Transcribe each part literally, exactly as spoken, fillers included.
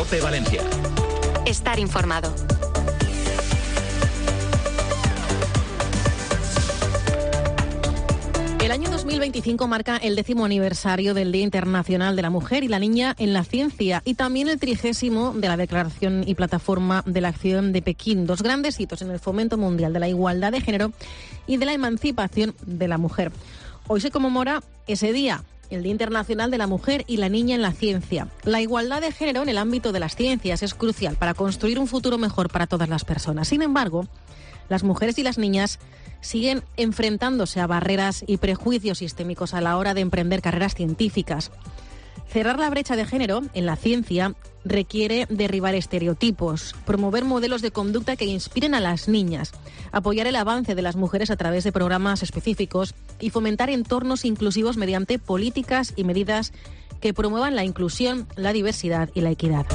COPE Valencia. Estar informado. El año dos mil veinticinco marca el décimo aniversario del Día Internacional de la Mujer y la Niña en la Ciencia y también el trigésimo de la Declaración y Plataforma de la Acción de Pekín, dos grandes hitos en el fomento mundial de la igualdad de género y de la emancipación de la mujer. Hoy se conmemora ese día, el Día Internacional de la Mujer y la Niña en la Ciencia. La igualdad de género en el ámbito de las ciencias es crucial para construir un futuro mejor para todas las personas. Sin embargo, las mujeres y las niñas siguen enfrentándose a barreras y prejuicios sistémicos a la hora de emprender carreras científicas. Cerrar la brecha de género en la ciencia requiere derribar estereotipos, promover modelos de conducta que inspiren a las niñas, apoyar el avance de las mujeres a través de programas específicos y fomentar entornos inclusivos mediante políticas y medidas que promuevan la inclusión, la diversidad y la equidad.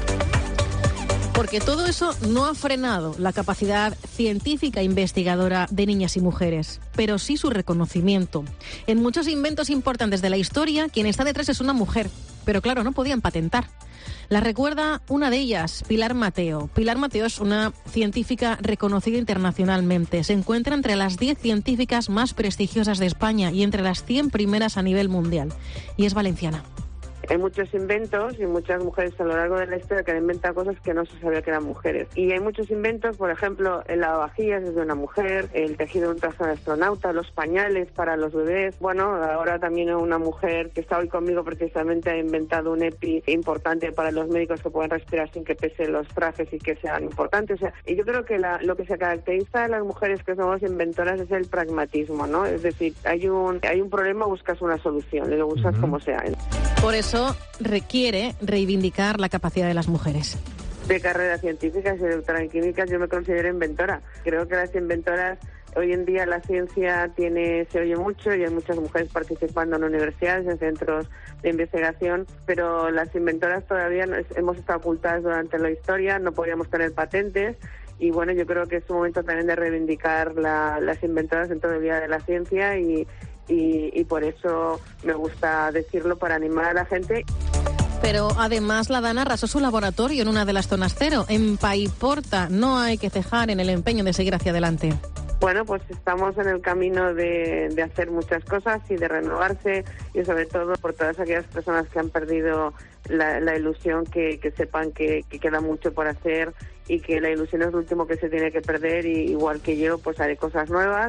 Porque todo eso no ha frenado la capacidad científica e investigadora de niñas y mujeres, pero sí su reconocimiento. En muchos inventos importantes de la historia, quien está detrás es una mujer, pero claro, no podían patentar. La recuerda una de ellas, Pilar Mateo. Pilar Mateo es una científica reconocida internacionalmente. Se encuentra entre las diez científicas más prestigiosas de España y entre las cien primeras a nivel mundial. Y es valenciana. Hay muchos inventos y muchas mujeres a lo largo de la historia que han inventado cosas que no se sabía que eran mujeres. Y hay muchos inventos, por ejemplo, el lavavajillas es de una mujer, el tejido de un traje de astronauta, los pañales para los bebés. Bueno, ahora también una mujer que está hoy conmigo precisamente ha inventado un EPI importante para los médicos que puedan respirar sin que pesen los trajes y que sean importantes. O sea, y yo creo que la, lo que se caracteriza a las mujeres que somos inventoras es el pragmatismo, ¿no? Es decir, hay un, hay un problema, buscas una solución y lo buscas uh-huh. como sea. Por eso requiere reivindicar la capacidad de las mujeres. De carreras científicas y de doctora en químicas yo me considero inventora. Creo que las inventoras, hoy en día la ciencia tiene se oye mucho y hay muchas mujeres participando en universidades, en centros de investigación, pero las inventoras todavía no, hemos estado ocultadas durante la historia, no podíamos tener patentes. Y bueno, yo creo que es un momento también de reivindicar la, las inventoras dentro del Día de la Ciencia y Y, y por eso me gusta decirlo, para animar a la gente. Pero además la Dana arrasó su laboratorio en una de las zonas cero, en Paiporta. No hay que cejar en el empeño de seguir hacia adelante. Bueno, pues estamos en el camino de, de hacer muchas cosas y de renovarse, y sobre todo por todas aquellas personas que han perdido la, la ilusión, que, que sepan que, que queda mucho por hacer y que la ilusión es lo último que se tiene que perder, y igual que yo, pues haré cosas nuevas.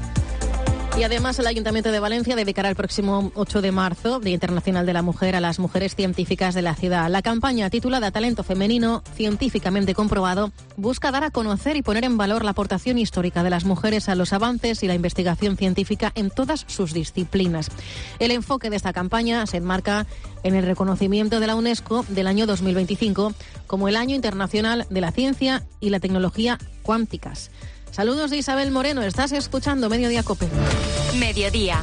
Y además el Ayuntamiento de Valencia dedicará el próximo ocho de marzo, Día Internacional de la Mujer, a las mujeres científicas de la ciudad. La campaña, titulada Talento Femenino Científicamente Comprobado, busca dar a conocer y poner en valor la aportación histórica de las mujeres a los avances y la investigación científica en todas sus disciplinas. El enfoque de esta campaña se enmarca en el reconocimiento de la UNESCO del año dos mil veinticinco como el Año Internacional de la Ciencia y la Tecnología Cuánticas. Saludos de Isabel Moreno, estás escuchando Mediodía COPE. Mediodía.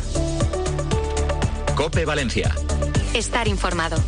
COPE Valencia. Estar informado.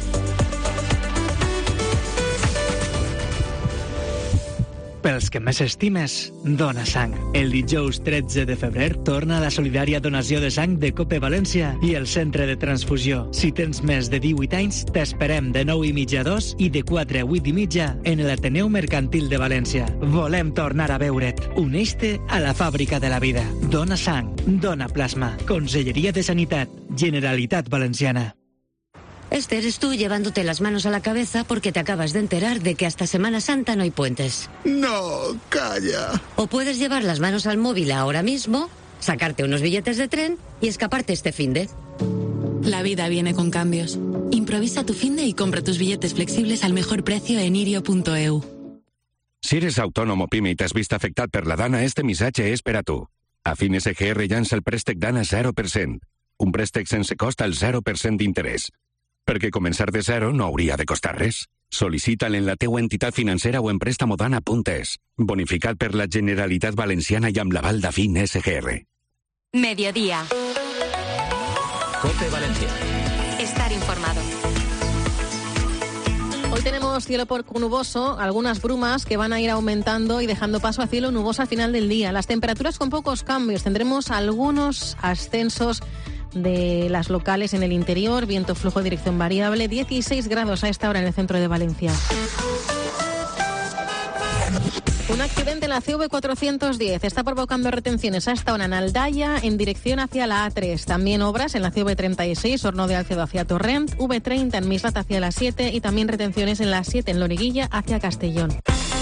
Pels que més estimes, dona sang. El dijous tretze de febrer torna la solidària donació de sang de COPE València i el Centre de Transfusió. Si tens més de divuit anys, t'esperem de nou i mitja a dos i de quatre a vuit i mitja en l'Ateneu Mercantil de València. Volem tornar a veure't. Uneix-te a la fàbrica de la vida. Dona sang, dona plasma. Conselleria de Sanitat, Generalitat Valenciana. Este eres tú llevándote las manos a la cabeza porque te acabas de enterar de que hasta Semana Santa no hay puentes. No, calla. O puedes llevar las manos al móvil ahora mismo, sacarte unos billetes de tren y escaparte este finde. La vida viene con cambios. Improvisa tu finde y compra tus billetes flexibles al mejor precio en irio punto e u. Si eres autònom o pime i t'has vist afectat per la Dana, este missatge és per a tu. A Fin S G R llança el préstec Dana zero per cent. Un préstec sense cost al zero per cent d'interès. Perquè començar de zero no hauria de costar res. Sol·licita'l en la teua entitat financera o en prestamodana punt es. Bonificat per la Generalitat Valenciana i amb l'aval d'Afin S G R. Mediodía. COPE Valencia. Estar informado. Hoy tenemos cielo poco nuboso, algunas brumas que van a ir aumentando y dejando paso a cielo nuboso al final del día. Las temperaturas con pocos cambios. Tendremos algunos ascensos de las locales en el interior, viento flujo de dirección variable, dieciséis grados a esta hora en el centro de Valencia. Un accidente en la C V cuatrocientos diez está provocando retenciones a esta hora en Aldaya en dirección hacia la A tres. También obras en la C V treinta y seis, Horno de Alcedo hacia Torrent, V treinta en Mislat hacia la siete y también retenciones en la siete en Loriguilla hacia Castellón.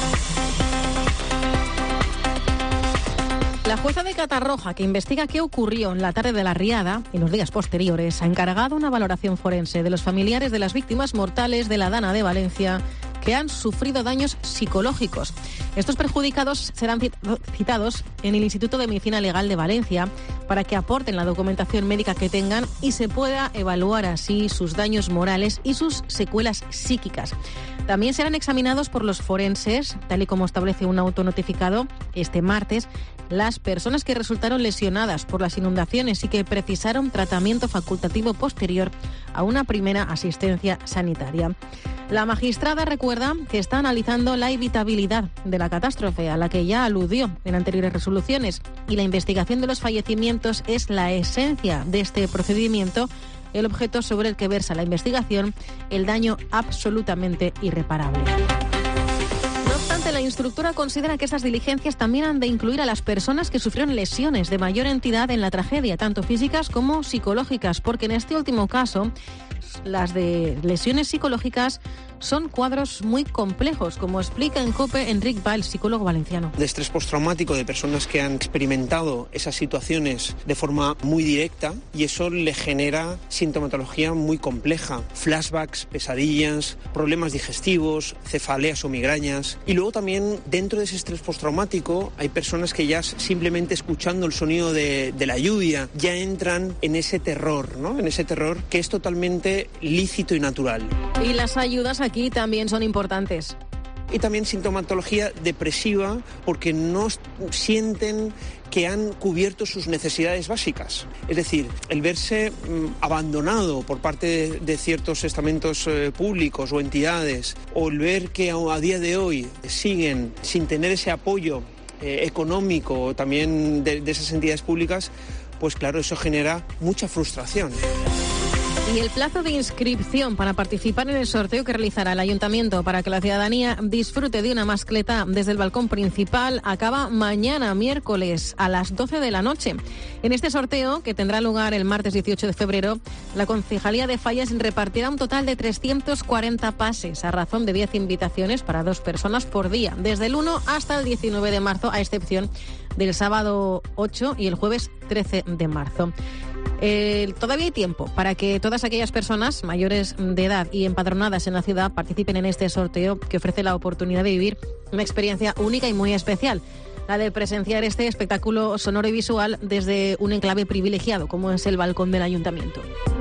La jueza de Catarroja, que investiga qué ocurrió en la tarde de la riada y los días posteriores, ha encargado una valoración forense de los familiares de las víctimas mortales de la Dana de Valencia que han sufrido daños psicológicos. Estos perjudicados serán citados en el Instituto de Medicina Legal de Valencia para que aporten la documentación médica que tengan y se pueda evaluar así sus daños morales y sus secuelas psíquicas. También serán examinados por los forenses, tal y como establece un auto notificado este martes, las personas que resultaron lesionadas por las inundaciones y que precisaron tratamiento facultativo posterior a una primera asistencia sanitaria. La magistrada recuerda que está analizando la evitabilidad de la catástrofe a la que ya aludió en anteriores resoluciones y la investigación de los fallecimientos es la esencia de este procedimiento, el objeto sobre el que versa la investigación, el daño absolutamente irreparable. No obstante, la instructora considera que estas diligencias también han de incluir a las personas que sufrieron lesiones de mayor entidad en la tragedia, tanto físicas como psicológicas, porque en este último caso, las de lesiones psicológicas son cuadros muy complejos, como explica en COPE Enric Valls, psicólogo valenciano. De estrés postraumático de personas que han experimentado esas situaciones de forma muy directa y eso le genera sintomatología muy compleja, flashbacks, pesadillas, problemas digestivos, cefaleas o migrañas. Y luego también dentro de ese estrés postraumático hay personas que ya simplemente escuchando el sonido de, de la lluvia ya entran en ese terror, ¿no? En ese terror que es totalmente lícito y natural. Y las ayudas aquí también son importantes. Y también sintomatología depresiva porque no sienten que han cubierto sus necesidades básicas. Es decir, el verse mmm, abandonado por parte de, de ciertos estamentos eh, públicos o entidades, o el ver que a, a día de hoy siguen sin tener ese apoyo eh, económico también de, de esas entidades públicas, pues claro, eso genera mucha frustración. Y el plazo de inscripción para participar en el sorteo que realizará el Ayuntamiento para que la ciudadanía disfrute de una mascleta desde el balcón principal acaba mañana, miércoles, a las doce de la noche. En este sorteo, que tendrá lugar el martes dieciocho de febrero, la Concejalía de Fallas repartirá un total de trescientos cuarenta pases a razón de diez invitaciones para dos personas por día, desde el uno hasta el diecinueve de marzo, a excepción del sábado ocho y el jueves trece de marzo. Eh, todavía hay tiempo para que todas aquellas personas mayores de edad y empadronadas en la ciudad participen en este sorteo que ofrece la oportunidad de vivir una experiencia única y muy especial, la de presenciar este espectáculo sonoro y visual desde un enclave privilegiado como es el balcón del Ayuntamiento.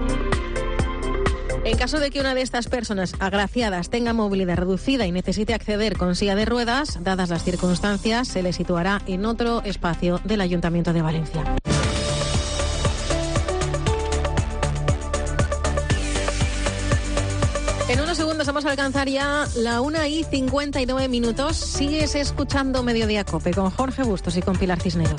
En caso de que una de estas personas agraciadas tenga movilidad reducida y necesite acceder con silla de ruedas, dadas las circunstancias, se le situará en otro espacio del Ayuntamiento de Valencia. En unos segundos vamos a alcanzar ya la una y cincuenta y nueve minutos. Sigues escuchando Mediodía COPE con Jorge Bustos y con Pilar Cisneros.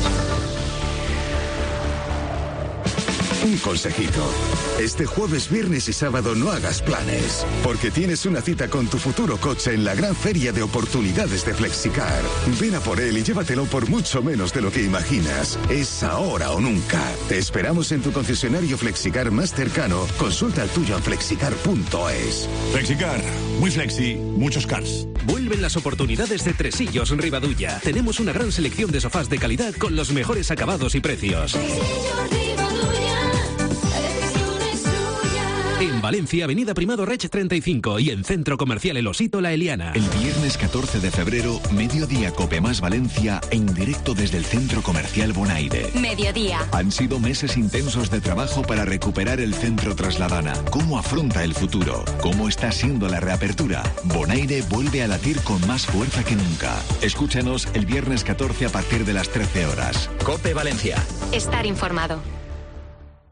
Un consejito. Este jueves, viernes y sábado no hagas planes, porque tienes una cita con tu futuro coche en la gran feria de oportunidades de Flexicar. Ven a por él y llévatelo por mucho menos de lo que imaginas. Es ahora o nunca. Te esperamos en tu concesionario Flexicar más cercano. Consulta el tuyo en flexicar punto es. Flexicar, muy flexi, muchos cars. Vuelven las oportunidades de Tresillos Rivadulla. Tenemos una gran selección de sofás de calidad con los mejores acabados y precios. En Valencia, Avenida Primado Reig treinta y cinco y en Centro Comercial El Osito La Eliana. El viernes catorce de febrero, Mediodía Cope más Valencia, en directo desde el Centro Comercial Bonaire. Mediodía. Han sido meses intensos de trabajo para recuperar el centro tras la Dana. ¿Cómo afronta el futuro? ¿Cómo está siendo la reapertura? Bonaire vuelve a latir con más fuerza que nunca. Escúchanos el viernes catorce a partir de las trece horas. COPE Valencia. Estar informado.